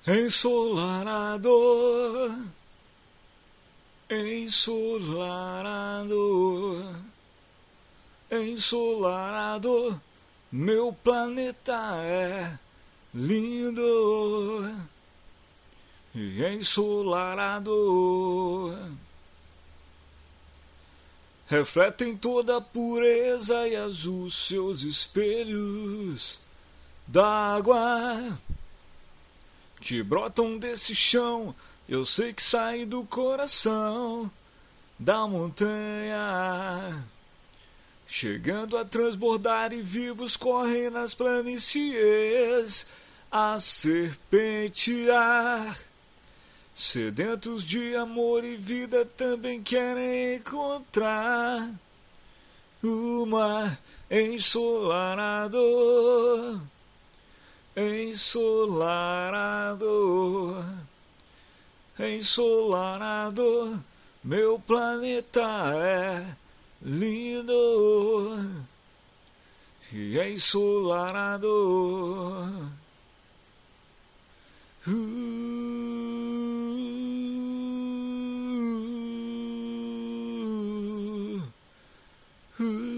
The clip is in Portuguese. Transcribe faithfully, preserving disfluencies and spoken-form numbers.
Ensolarado, ensolarado, ensolarado, meu planeta é lindo e ensolarado. Refletem toda a pureza e azul seus espelhos d'água que brotam desse chão. Eu sei que sai do coração da montanha, chegando a transbordar e vivos correm nas planícies a serpentear. Sedentos de amor e vida também querem encontrar o mar ensolarado, ensolarado, ensolarado, meu planeta é lindo e ensolarado. Uh, uh.